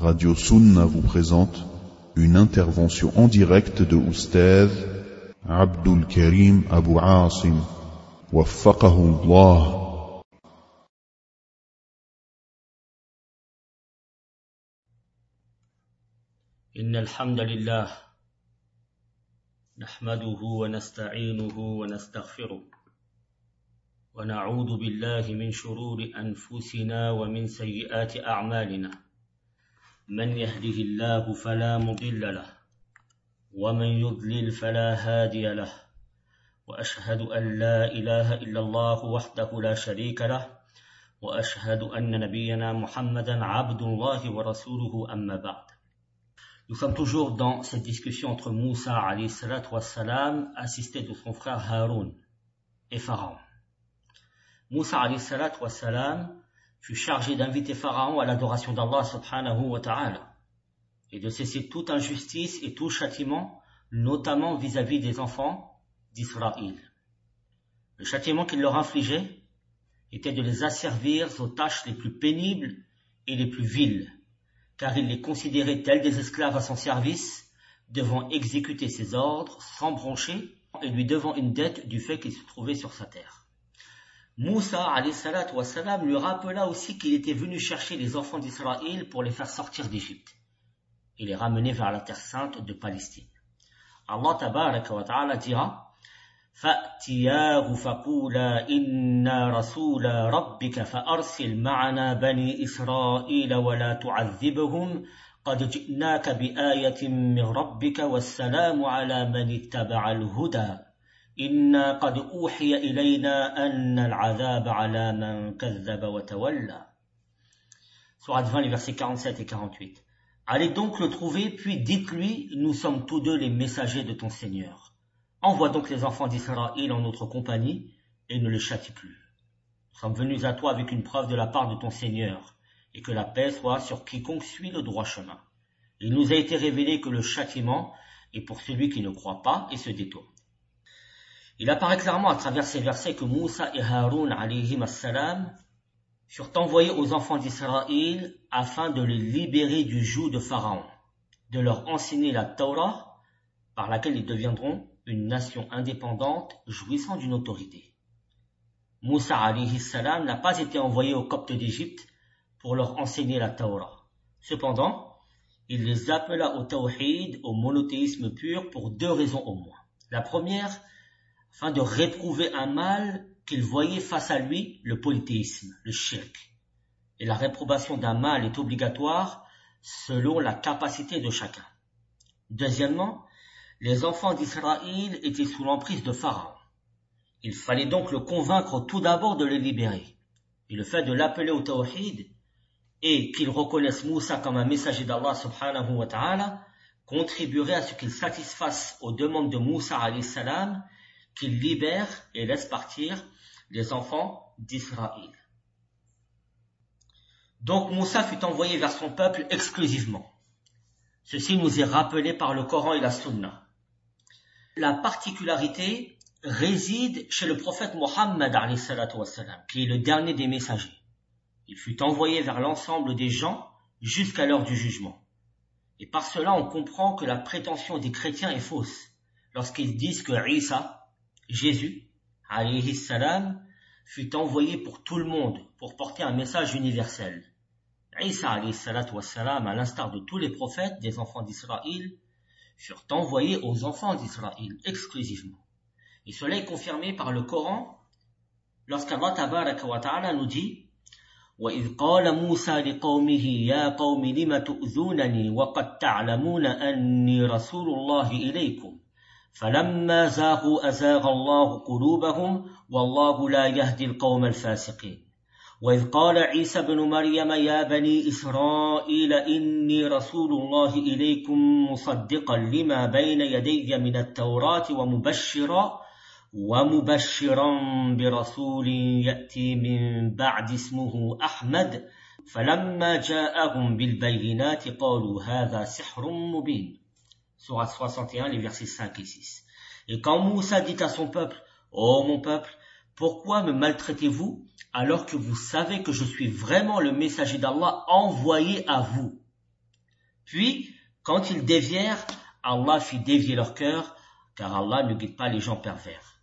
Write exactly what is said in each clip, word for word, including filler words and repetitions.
Radio Sunna vous présente une intervention en direct de Oustaz Abdul Karim Abu Asim, waffaqahu Allah. إن الحمد لله نحمده ونستعينه ونستغفره ونعوذ بالله من شرور أنفسنا ومن سيئات أعمالنا من يهده الله فلا مضل له ومن يضلل فلا هادي له وأشهد أن لا إله إلا الله وحده لا شريك له وأشهد أن نبينا محمدا عبد الله ورسوله أما بعد. Nous sommes toujours dans cette discussion entre Moussa alayhi salatu wassalam, assisté de son frère Haroun et Pharaon. Moussa alayhi salatu wassalam fut chargé d'inviter Pharaon à l'adoration d'Allah subhanahu wa ta'ala et de cesser toute injustice et tout châtiment, notamment vis-à-vis des enfants d'Israël. Le châtiment qu'il leur infligeait était de les asservir aux tâches les plus pénibles et les plus viles, car il les considérait tels des esclaves à son service, devant exécuter ses ordres sans broncher et lui devant une dette du fait qu'il se trouvait sur sa terre. Moussa alayhi salatu wassalam lui rappela aussi qu'il était venu chercher les enfants d'Israël pour les faire sortir d'Égypte et les ramener vers la terre sainte de Palestine. Allah tabaraka wa ta'ala dira: فَأْتِيَاهُ فَقُولَا إِنَّا رَسُولَ رَبِّكَ فَأَرْسِلْ مَعَنَا بَنِي إِسْرَائِيلَ وَلَا تُعَذِّبْهُمْ قَدْ جِئْنَاكَ بِآيَةٍ مِّن رَّبِّكَ وَالسَّلَامُ عَلَى مَنِ اتَّبَعَ الْهُدَى إِنَّا قَدْ أُوحِيَ إِلَيْنَا أَنَّ الْعَذَابَ عَلَى مَنْ كَذَّبَ وَتَوَلَّى. Sourate vingt, les versets quarante-sept et quarante-huit. Allez donc le trouver, puis dites-lui: nous sommes tous deux les messagers de ton Seigneur. Envoie donc les enfants d'Israël en notre compagnie et ne les châtie plus. Nous sommes venus à toi avec une preuve de la part de ton Seigneur, et que la paix soit sur quiconque suit le droit chemin. Il nous a été révélé que le châtiment est pour celui qui ne croit pas et se détourne. Il apparaît clairement à travers ces versets que Moussa et Haroun alayhim as-salam furent envoyés aux enfants d'Israël afin de les libérer du joug de Pharaon, de leur enseigner la Torah par laquelle ils deviendront une nation indépendante jouissant d'une autorité. Moussa alayhi salam n'a pas été envoyé aux Coptes d'Égypte pour leur enseigner la Torah. Cependant, il les appela au tawhid, au monothéisme pur, pour deux raisons au moins. La première, afin de réprouver un mal qu'il voyait face à lui, le polythéisme, le shirk. Et la réprobation d'un mal est obligatoire selon la capacité de chacun. Deuxièmement, les enfants d'Israël étaient sous l'emprise de Pharaon. Il fallait donc le convaincre tout d'abord de les libérer. Et le fait de l'appeler au tawhid et qu'il reconnaisse Moussa comme un messager d'Allah subhanahu wa ta'ala contribuerait à ce qu'il satisfasse aux demandes de Moussa alayhi salam, qu'il libère et laisse partir les enfants d'Israël. Donc Moussa fut envoyé vers son peuple exclusivement. Ceci nous est rappelé par le Coran et la Sunna. La particularité réside chez le prophète Mohammed alayhi salatu wassalam, qui est le dernier des messagers. Il fut envoyé vers l'ensemble des gens jusqu'à l'heure du jugement. Et par cela, on comprend que la prétention des chrétiens est fausse lorsqu'ils disent que Isa, Jésus, alayhi salam, fut envoyé pour tout le monde pour porter un message universel. Isa alayhi salatu wassalam, à l'instar de tous les prophètes des enfants d'Israël, furent envoyés aux enfants d'Israël exclusivement. Et cela est confirmé par le Coran lorsqu'Allah tabaraka wa ta'ala nous dit: وَإِذْ قَالَ مُوسَى لِقَوْمِهِ يَا قَوْمِ لِمَ تُؤْذُونَنِي وَقَدْ تَعْلَمُونَ أَنِّي رَسُولُ اللَّهِ إِلَيْكُمْ فَلَمَّا زَاغُوا أَزَاغَ اللَّهُ قُلُوبَهُمْ وَاللَّهُ لَا يَهْدِي الْقَوْمَ الْفَاسِقِينَ وَإِذْ قَالَ عِيسَى بْنُ مَرْيَمَ يَا بَنِي إِسْرَائِيلَ إِنِّي رَسُولُ اللَّهِ إِلَيْكُمْ مُصَدِّقًا لِمَا بَيْنَ يَدَيَّ مِنَ التَّوْرَاةِ وَمُبَشِّرًا وَمُبَشِّرًا بِرَسُولٍ يَأْتِي مِن بَعْدِ اسْمُهُ أَحْمَدَ فَلَمَّا جَاءَهُم بِالْبَيِّنَاتِ قَالُوا هَذَا سِحْرٌ مُبِينٌ. Sourate soixante et un, les versets cinq et six. Et quand Moussa dit à son peuple: Ô mon peuple, pourquoi me maltraitez-vous alors que vous savez que je suis vraiment le messager d'Allah envoyé à vous? Puis, quand ils dévièrent, Allah fit dévier leur cœur, car Allah ne guide pas les gens pervers.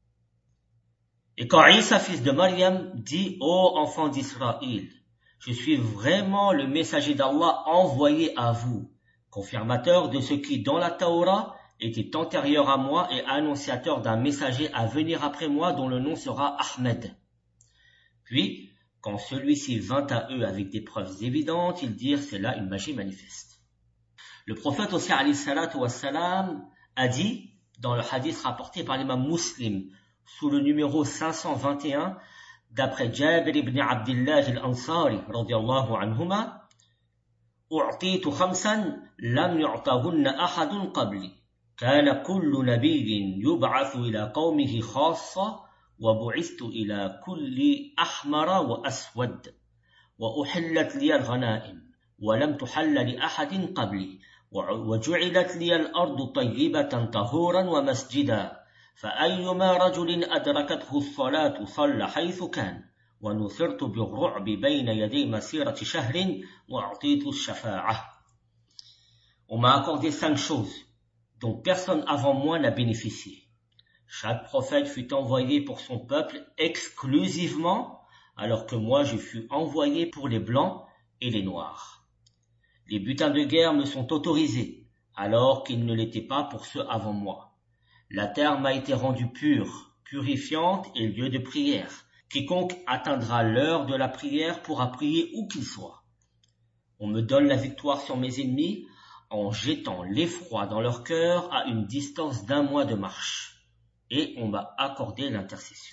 Et quand Isa, fils de Maryam, dit « Ô enfants d'Israël, je suis vraiment le messager d'Allah envoyé à vous, confirmateur de ce qui, dans la Taura, était antérieur à moi et annonciateur d'un messager à venir après moi dont le nom sera Ahmed. » Puis, quand celui-ci vint à eux avec des preuves évidentes, ils dirent « C'est là une magie manifeste. » Le prophète aussi, alayhi salatu wassalam, a dit, dans le hadith rapporté par l'imam Muslim, sous le numéro cinq cent vingt et un, d'après Jabir ibn Abdullah al-Ansari, radiyallahu anhuma, أعطيت خمسا لم يعطهن أحد قبلي كان كل نبي يبعث إلى قومه خاصة وبعثت إلى كل أحمر وأسود وأحلت لي الغنائم ولم تحل لأحد قبلي وجعلت لي الأرض طيبة طهورا ومسجدا فأيما رجل أدركته الصلاة صلى حيث كان ونثرت بالرعب بين يدي مسيرة شهر وأعطيت الشفاعة. On m'a accordé cinq choses dont personne avant moi n'a bénéficié. Chaque prophète fut envoyé pour son peuple exclusivement, alors que moi je fus envoyé pour les blancs et les noirs. Les butins de guerre me sont autorisés, alors qu'ils ne l'étaient pas pour ceux avant moi. La terre m'a été rendue pure, purifiante et lieu de prière. Quiconque atteindra l'heure de la prière pourra prier où qu'il soit. On me donne la victoire sur mes ennemis en jetant l'effroi dans leur cœur à une distance d'un mois de marche. Et on m'a accordé l'intercession.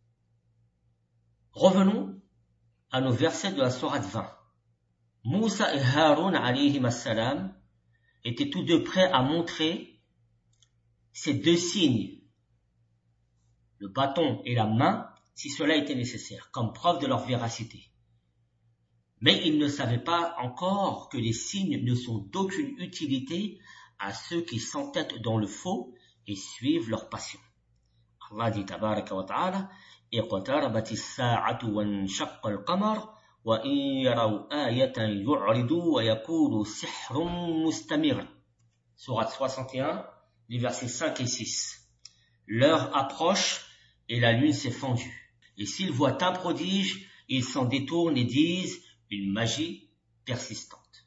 Revenons à nos versets de la sourate vingt. Moussa et Haroun alayhim as-salam étaient tous deux prêts à montrer ces deux signes, le bâton et la main, si cela était nécessaire, comme preuve de leur véracité. Mais ils ne savaient pas encore que les signes ne sont d'aucune utilité à ceux qui s'entêtent dans le faux et suivent leur passion. Allah dit tabaraka wa ta'ala, اقتربت الساعة وانشق القمر وإن يروا آية يعرضوا ويقولوا سحر مستمر. Sourate soixante et un, les versets cinq et six. L'heure approche et la lune s'est fendue. Et s'ils voient un prodige, ils s'en détournent et disent une magie persistante.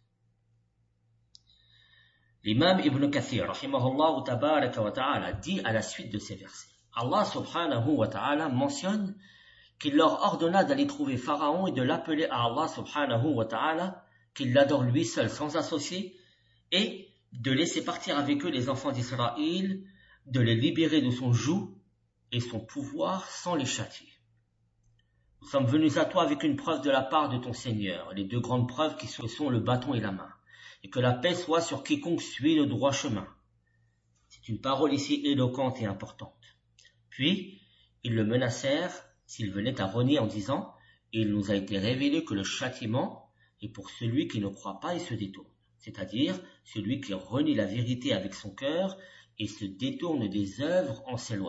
L'imam Ibn Kathir, rahimahullah tabaraka wa ta'ala, dit à la suite de ces versets, Allah subhanahu wa ta'ala mentionne qu'il leur ordonna d'aller trouver Pharaon et de l'appeler à Allah subhanahu wa ta'ala, qu'il l'adore lui seul sans associé, et de laisser partir avec eux les enfants d'Israël, de les libérer de son joug et son pouvoir sans les châtier. Nous sommes venus à toi avec une preuve de la part de ton Seigneur, les deux grandes preuves qui sont le bâton et la main, et que la paix soit sur quiconque suit le droit chemin. C'est une parole ici éloquente et importante. Puis, ils le menacèrent s'il venait à renier en disant « Il nous a été révélé que le châtiment est pour celui qui ne croit pas et se détourne, c'est-à-dire celui qui renie la vérité avec son cœur et se détourne des œuvres en s'éloignant. »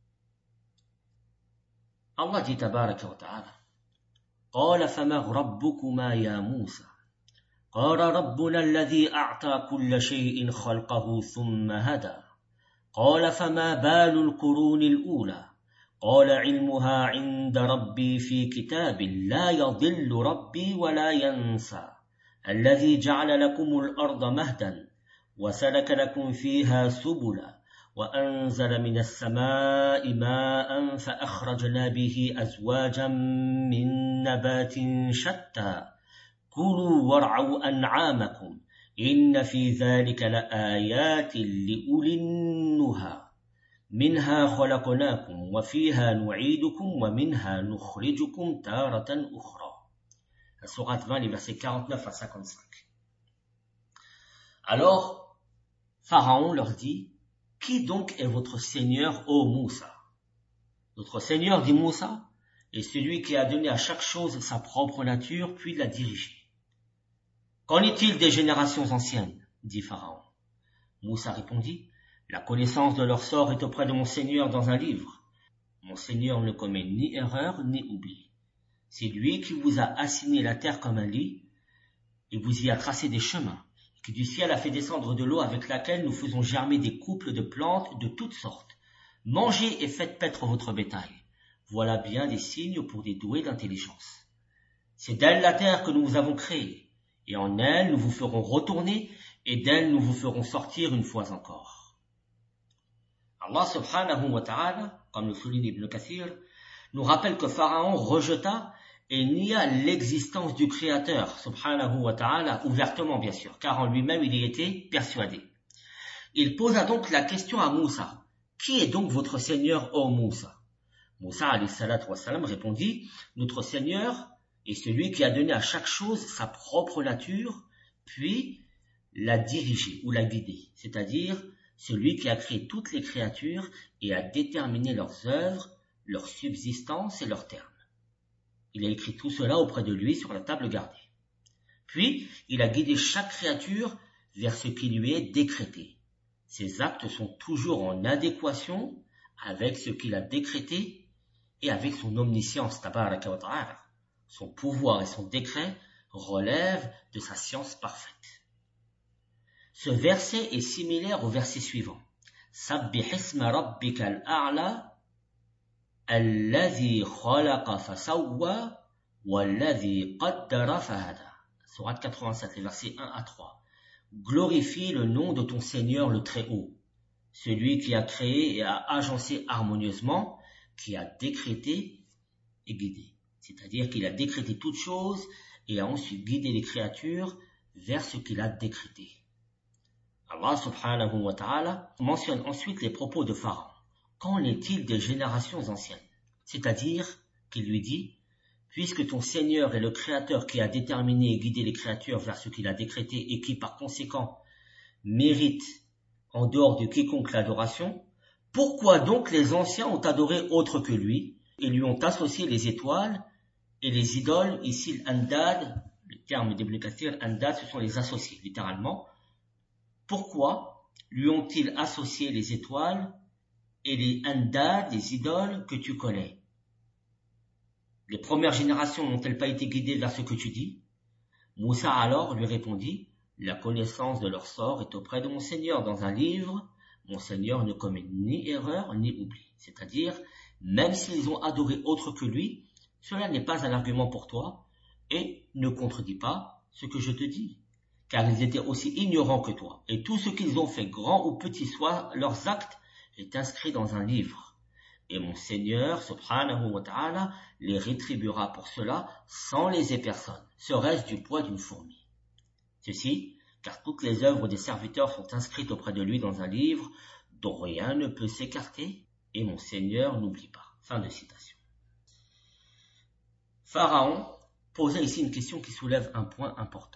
Allah dit tabaraka wa ta'ala « قال فما ربكما يا موسى قال ربنا الذي أعطى كل شيء خلقه ثم هدى قال فما بال القرون الأولى قال علمها عند ربي في كتاب لا يضل ربي ولا ينسى الذي جعل لكم الأرض مهدا وسلك لكم فيها سبلا وأنزل من السماء ماء فأخرجنا به أزواجا من نبات شتى كلوا وارعوا أنعامكم إن في ذلك لآيات لأولي النهى منها خلقناكم وفيها نعيدكم ومنها نخرجكم تارة أخرى. La sourate vingt, les versets quarante-neuf à cinquante-cinq. Alors, Pharaon leur dit, « Qui donc est votre Seigneur, ô Moussa ?» Notre Seigneur, dit Moussa, est celui qui a donné à chaque chose sa propre nature, puis l'a dirigée. Qu'en est-il des générations anciennes ? Dit Pharaon. Moussa répondit, « La connaissance de leur sort est auprès de mon Seigneur dans un livre. Mon Seigneur ne commet ni erreur ni oubli. C'est lui qui vous a assigné la terre comme un lit, et vous y a tracé des chemins, qui du ciel a fait descendre de l'eau avec laquelle nous faisons germer des couples de plantes de toutes sortes. Mangez et faites paître votre bétail. Voilà bien des signes pour des doués d'intelligence. C'est d'elle la terre que nous vous avons créée, et en elle nous vous ferons retourner, et d'elle nous vous ferons sortir une fois encore. Allah subhanahu wa ta'ala, comme le souligne Ibn Kathir, nous rappelle que Pharaon rejeta et nia l'existence du Créateur, subhanahu wa ta'ala, ouvertement bien sûr, car en lui-même il y était persuadé. Il posa donc la question à Moussa. Qui est donc votre Seigneur, ô Moussa? Moussa alayhi salatu wa salam répondit, notre Seigneur est celui qui a donné à chaque chose sa propre nature, puis l'a dirigée ou l'a guidée, c'est-à-dire celui qui a créé toutes les créatures et a déterminé leurs œuvres, leur subsistance et leurs termes. Il a écrit tout cela auprès de lui sur la table gardée. Puis, il a guidé chaque créature vers ce qui lui est décrété. Ses actes sont toujours en adéquation avec ce qu'il a décrété et avec son omniscience, tabaraka wa ta'ala. Son pouvoir et son décret relèvent de sa science parfaite. Ce verset est similaire au verset suivant. Sabbih isma rabbikal a'la alladhi khalaqa fasawwa walladhi qaddara fahada. Sourate quatre-vingt-sept, les versets un à trois. Glorifie le nom de ton Seigneur le Très-Haut, celui qui a créé et a agencé harmonieusement, qui a décrété et guidé. C'est-à-dire qu'il a décrété toutes choses et a ensuite guidé les créatures vers ce qu'il a décrété. Allah subhanahu wa ta'ala mentionne ensuite les propos de Pharaon. Qu'en est-il des générations anciennes? C'est-à-dire qu'il lui dit, puisque ton Seigneur est le Créateur qui a déterminé et guidé les créatures vers ce qu'il a décrété et qui par conséquent mérite en dehors de quiconque l'adoration, pourquoi donc les anciens ont adoré autre que lui et lui ont associé les étoiles et les idoles? Ici l'andad, le terme d'Ibn Kathir, andad, ce sont les associés, littéralement. Pourquoi lui ont-ils associé les étoiles et les andad, les idoles que tu connais? Les premières générations n'ont-elles pas été guidées vers ce que tu dis? Moussa alors lui répondit, la connaissance de leur sort est auprès de mon Seigneur dans un livre, mon Seigneur ne commet ni erreur ni oubli. C'est-à-dire, même s'ils ont adoré autre que lui, cela n'est pas un argument pour toi et ne contredit pas ce que je te dis. Car ils étaient aussi ignorants que toi, et tout ce qu'ils ont fait, grand ou petit soit leurs actes, est inscrit dans un livre. Et mon Seigneur, subhanahu wa ta'ala, les rétribuera pour cela sans léser personne, serait-ce du poids d'une fourmi. Ceci, car toutes les œuvres des serviteurs sont inscrites auprès de lui dans un livre dont rien ne peut s'écarter, et mon Seigneur n'oublie pas. Fin de citation. Pharaon posait ici une question qui soulève un point important.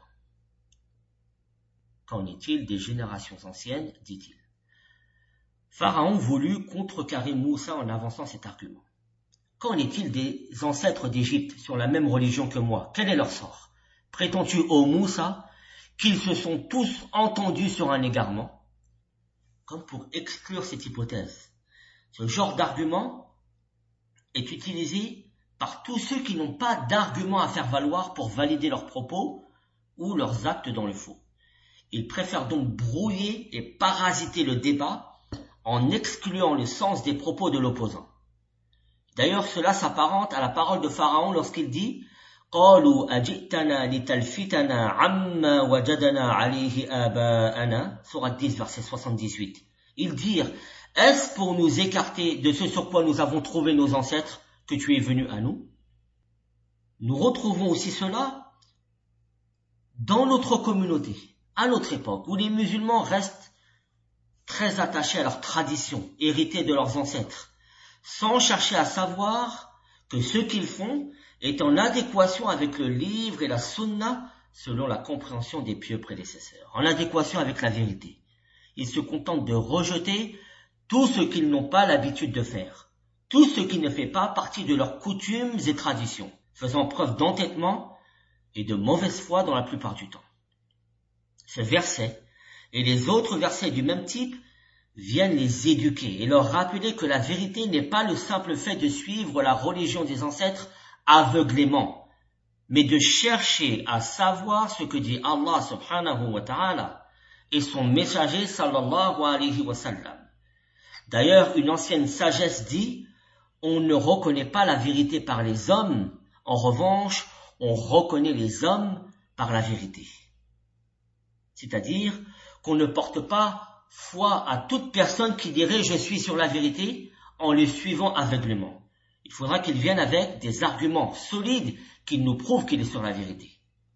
Qu'en est-il des générations anciennes, dit-il. Pharaon voulut contrecarrer Moussa en avançant cet argument. Qu'en est-il des ancêtres d'Égypte sur la même religion que moi? Quel est leur sort? Prétends-tu, ô Moussa, qu'ils se sont tous entendus sur un égarement? Comme pour exclure cette hypothèse. Ce genre d'argument est utilisé par tous ceux qui n'ont pas d'argument à faire valoir pour valider leurs propos ou leurs actes dans le faux. Ils préfèrent donc brouiller et parasiter le débat en excluant le sens des propos de l'opposant. D'ailleurs, cela s'apparente à la parole de Pharaon lorsqu'il dit « قَالُوا أَجِئْتَنَا لِتَلْفِتَنَا عَمَّا وَجَدَنَا عَلَيْهِ آبَاءَنَا » Sourate dix, verset soixante-dix-huit. Ils dirent « Est-ce pour nous écarter de ce sur quoi nous avons trouvé nos ancêtres que tu es venu à nous ?» Nous retrouvons aussi cela dans notre communauté, à notre époque, où les musulmans restent très attachés à leurs traditions, héritées de leurs ancêtres, sans chercher à savoir que ce qu'ils font est en adéquation avec le livre et la sunna selon la compréhension des pieux prédécesseurs, en adéquation avec la vérité. Ils se contentent de rejeter tout ce qu'ils n'ont pas l'habitude de faire, tout ce qui ne fait pas partie de leurs coutumes et traditions, faisant preuve d'entêtement et de mauvaise foi dans la plupart du temps. Ce verset et les autres versets du même type viennent les éduquer et leur rappeler que la vérité n'est pas le simple fait de suivre la religion des ancêtres aveuglément, mais de chercher à savoir ce que dit Allah subhanahu wa ta'ala et son messager sallallahu alayhi wa sallam. D'ailleurs, une ancienne sagesse dit, on ne reconnaît pas la vérité par les hommes, en revanche, on reconnaît les hommes par la vérité. C'est-à-dire qu'on ne porte pas foi à toute personne qui dirait je suis sur la vérité en les suivant aveuglément. Il faudra qu'il vienne avec des arguments solides qui nous prouvent qu'il est sur la vérité.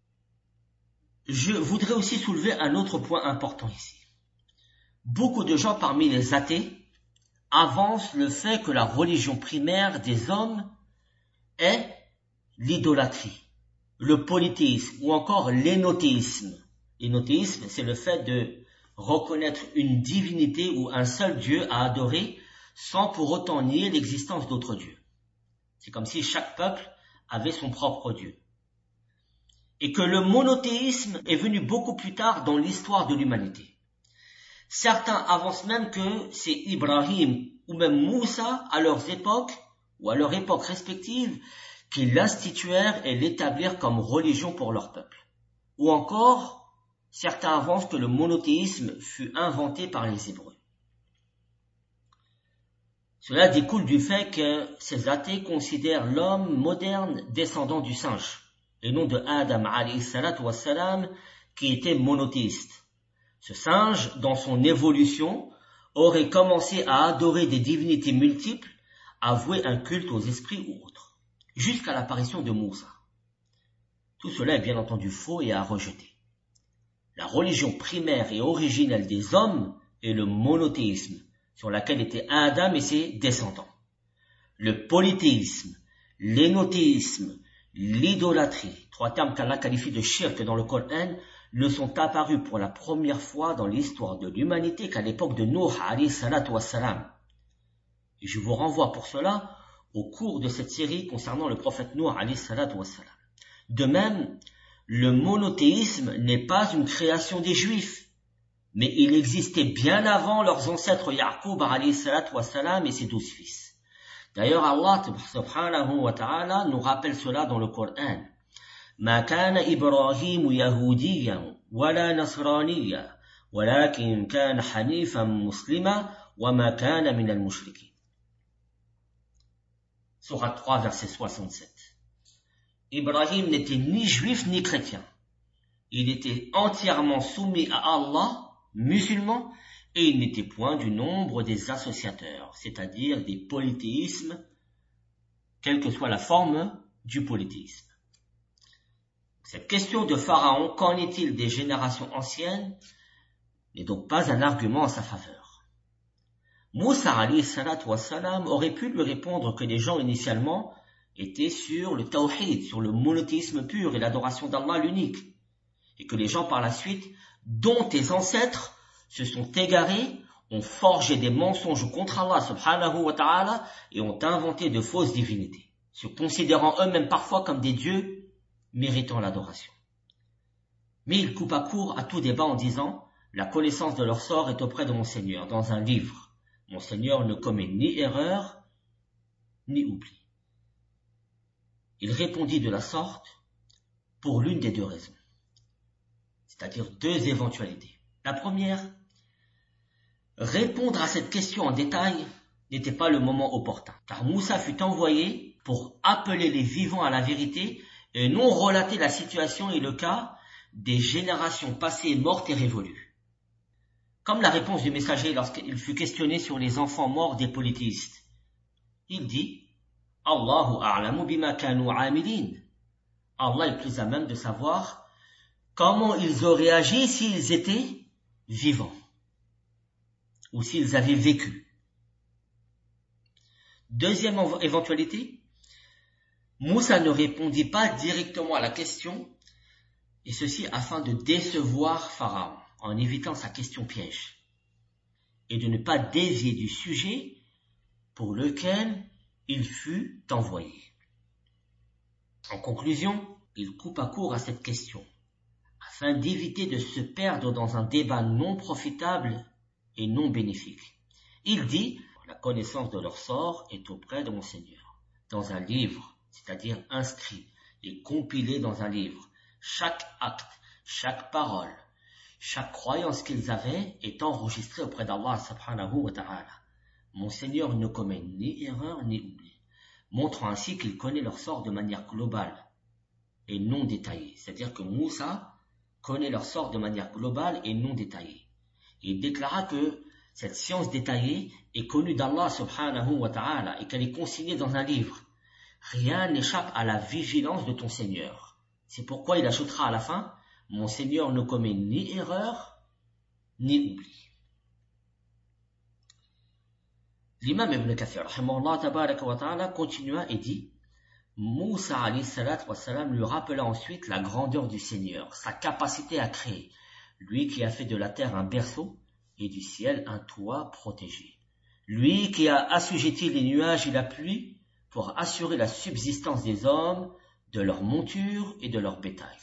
Je voudrais aussi soulever un autre point important ici. Beaucoup de gens parmi les athées avancent le fait que la religion primaire des hommes est l'idolâtrie, le polythéisme ou encore l'énothéisme. L'énothéisme, c'est le fait de reconnaître une divinité ou un seul Dieu à adorer sans pour autant nier l'existence d'autres dieux. C'est comme si chaque peuple avait son propre Dieu. Et que le monothéisme est venu beaucoup plus tard dans l'histoire de l'humanité. Certains avancent même que c'est Ibrahim ou même Moussa à leurs époques ou à leur époque respective qui l'instituèrent et l'établirent comme religion pour leur peuple. Ou encore, certains avancent que le monothéisme fut inventé par les Hébreux. Cela découle du fait que ces athées considèrent l'homme moderne descendant du singe, et non de Adam alayhi salatu wassalam qui était monothéiste. Ce singe, dans son évolution, aurait commencé à adorer des divinités multiples, à vouer un culte aux esprits ou autres, jusqu'à l'apparition de Moussa. Tout cela est bien entendu faux et à rejeter. La religion primaire et originelle des hommes est le monothéisme, sur laquelle étaient Adam et ses descendants. Le polythéisme, l'énothéisme, l'idolâtrie, trois termes qu'Allah qualifie de shirk dans le Coran, ne sont apparus pour la première fois dans l'histoire de l'humanité qu'à l'époque de Nuh alayhi salatu wassalam. Et je vous renvoie pour cela au cours de cette série concernant le prophète Nuh alayhi salatu wassalam. De même, le monothéisme n'est pas une création des Juifs, mais il existait bien avant leurs ancêtres Ya'qub alayhi salatu wassalam et ses douze fils. D'ailleurs, Allah subhanahu wa ta'ala nous rappelle cela dans le Coran. ما كان إبراهيم يهوديا ولا نصرانيا ولكن كان حنيفا مسلما وما كان من المشركين. Sourate trois, verset soixante-sept. Ibrahim n'était ni juif ni chrétien. Il était entièrement soumis à Allah, musulman, et il n'était point du nombre des associateurs, c'est-à-dire des polythéismes, quelle que soit la forme du polythéisme. Cette question de Pharaon, qu'en est-il des générations anciennes, n'est donc pas un argument en sa faveur. Moussa alayhi salatu wassalam aurait pu lui répondre que les gens initialement étaient sur le tawhid, sur le monothéisme pur et l'adoration d'Allah l'unique, et que les gens par la suite, dont tes ancêtres, se sont égarés, ont forgé des mensonges contre Allah subhanahu wa ta'ala et ont inventé de fausses divinités, se considérant eux-mêmes parfois comme des dieux méritant l'adoration. Mais il coupa court à tout débat en disant « La connaissance de leur sort est auprès de mon Seigneur, dans un livre. Mon Seigneur ne commet ni erreur, ni oubli. » Il répondit de la sorte pour l'une des deux raisons, c'est-à-dire deux éventualités. La première, répondre à cette question en détail n'était pas le moment opportun, car Moussa fut envoyé pour appeler les vivants à la vérité et non relater la situation et le cas des générations passées, mortes et révolues. Comme la réponse du messager lorsqu'il fut questionné sur les enfants morts des polythéistes. Il dit « Allahu a'lamu bima kanu amilin » Allah est plus à même de savoir comment ils auraient agi s'ils étaient vivants ou s'ils avaient vécu. Deuxième éventualité, Moussa ne répondit pas directement à la question, et ceci afin de décevoir Pharaon, en évitant sa question piège, et de ne pas dévier du sujet pour lequel il fut envoyé. En conclusion, il coupa court à cette question, afin d'éviter de se perdre dans un débat non profitable et non bénéfique. Il dit, la connaissance de leur sort est auprès de mon Seigneur, dans un livre, c'est-à-dire inscrit, est compilé dans un livre. Chaque acte, chaque parole, chaque croyance qu'ils avaient est enregistrée auprès d'Allah subhanahu wa ta'ala. Mon Seigneur ne commet ni erreur ni oubli, montrant ainsi qu'il connaît leur sort de manière globale et non détaillée. C'est-à-dire que Moussa connaît leur sort de manière globale et non détaillée. Il déclara que cette science détaillée est connue d'Allah subhanahu wa ta'ala et qu'elle est consignée dans un livre. Rien n'échappe à la vigilance de ton Seigneur. C'est pourquoi il ajoutera à la fin, mon Seigneur ne commet ni erreur, ni oubli. L'imam Ibn Kathir, rahimahullah tabaraka wa ta'ala, continua et dit, Moussa alayhi salat wa salam lui rappela ensuite la grandeur du Seigneur, sa capacité à créer, lui qui a fait de la terre un berceau et du ciel un toit protégé. Lui qui a assujetti les nuages et la pluie pour assurer la subsistance des hommes, de leur monture et de leur bétail.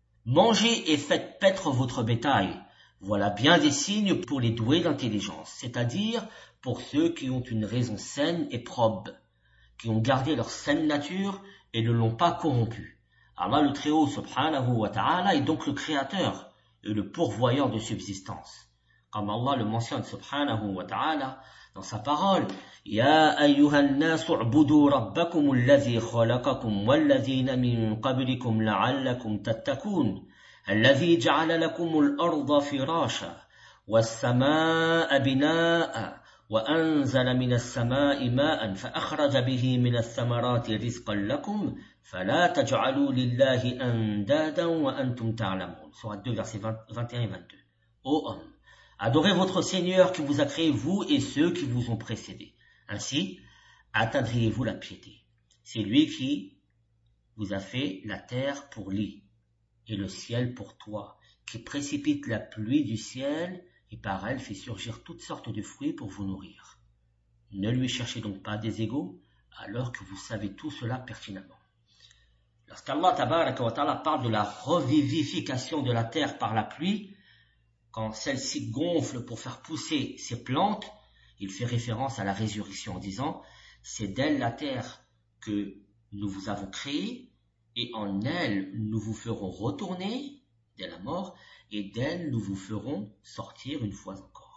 Mangez et faites paître votre bétail. Voilà bien des signes pour les doués d'intelligence, c'est-à-dire pour ceux qui ont une raison saine et probe, qui ont gardé leur saine nature et ne l'ont pas corrompue. Allah le Très-Haut subhanahu wa ta'ala est donc le créateur et le pourvoyeur de subsistance. Comme Allah le mentionne subhanahu wa ta'ala dans sa parole, Ya ayyuhan nasu u'budu rabbakum alladhi khalaqakum walladhina min qablikum la'allakum tattaqun alladhi ja'ala lakum al-arda firasha was-samaa'a binaa'a وأنزل من السماء ماء فأخرج به من الثمرات رزقا لكم فلا تجعلوا لله أندادا وأنتم تعلمون. Sourate deux, versets vingt et un et vingt-deux. Ô hommes, adorez votre Seigneur qui vous a créé, vous et ceux qui vous ont précédés. Ainsi, atteindriez-vous la piété. C'est lui qui vous a fait la terre pour lit et le ciel pour toit, qui précipite la pluie du ciel et par elle fait surgir toutes sortes de fruits pour vous nourrir. Ne lui cherchez donc pas des égaux, alors que vous savez tout cela pertinemment. Lorsqu'Allah tabaraka wa ta'ala parle de la revivification de la terre par la pluie, quand celle-ci gonfle pour faire pousser ses plantes, il fait référence à la résurrection en disant « C'est d'elle la terre que nous vous avons créée, et en elle nous vous ferons retourner dès la mort, et d'elle nous vous ferons sortir une fois encore. »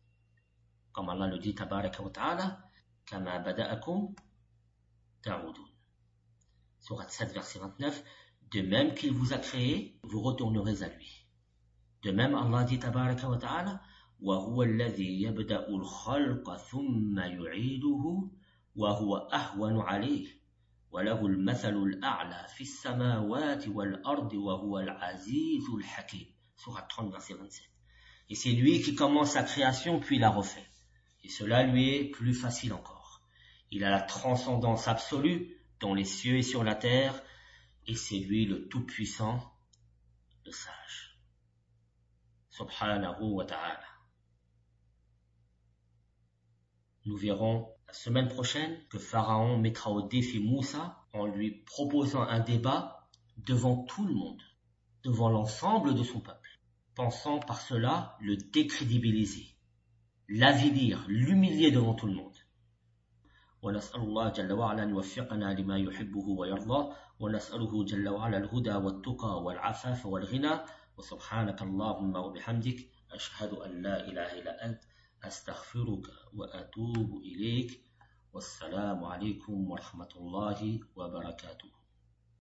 Comme Allah le dit, tabaraka wa ta'ala, « Kama bada'akum ta'udun » Sourate sept, verset vingt-neuf, « De même qu'il vous a créé, vous retournerez à lui. » De même, Allah dit, tabaraka wa ta'ala, « Wa huwa alladhi yabda'u al-khalqa thumma yu'iduhu, wa huwa ahwanu alayh. وله المثل الأعلى في السماوات والأرض وهو العزيز الحكيم. Sourate trente, verset vingt-sept. Et c'est lui qui commence sa création puis la refait. Et cela lui est plus facile encore. Il a la transcendance absolue dans les cieux et sur la terre, et c'est lui le tout-puissant, le sage. Subhanahu wa ta'ala. Nous verrons la semaine prochaine que Pharaon mettra au défi Moussa en lui proposant un débat devant tout le monde, devant l'ensemble de son peuple, pensant par cela le décrédibiliser, l'avilir, l'humilier devant tout le monde. ونسأل الله جل وعلا أن يوفقنا لما يحبه ويرضاه ونسأله جل وعلا الهدى والتقى والعفاف والغنى وسبحانك اللهم وبحمدك أشهد أن لا إله إلا أنت أستغفرك وأتوب إليك والسلام عليكم ورحمة الله وبركاته.